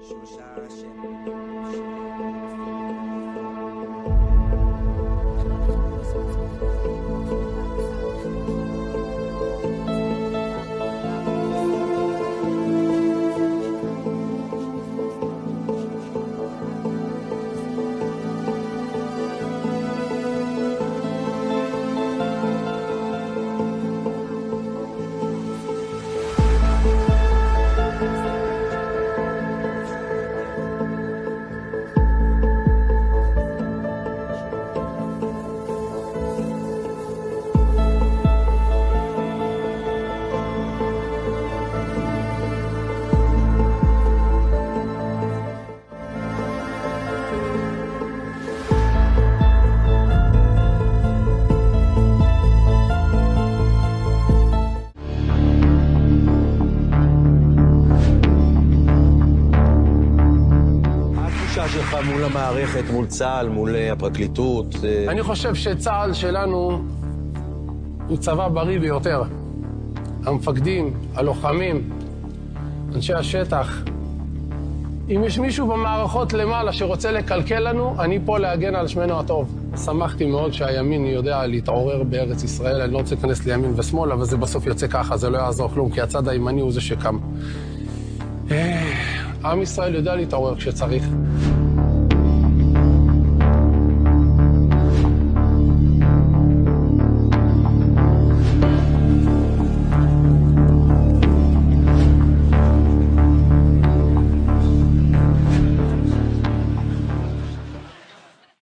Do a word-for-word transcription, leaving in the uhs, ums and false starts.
שלך מול המערכת, מול צה"ל, מול הפרקליטות? אני חושב שצה"ל שלנו הוא צבא בריא ביותר. המפקדים, הלוחמים, אנשי השטח. אם יש מישהו במערכות למעלה שרוצה לקלקל לנו, אני פה להגן על שמנו הטוב. שמחתי מאוד שהימין יודע להתעורר בארץ ישראל. אני לא רוצה להיכנס לימין ושמאל, אבל זה בסוף יוצא ככה, זה לא יעזור כלום, כי הצד הימני הוא זה שקם. עם ישראל יודע להתעורר כשצריך.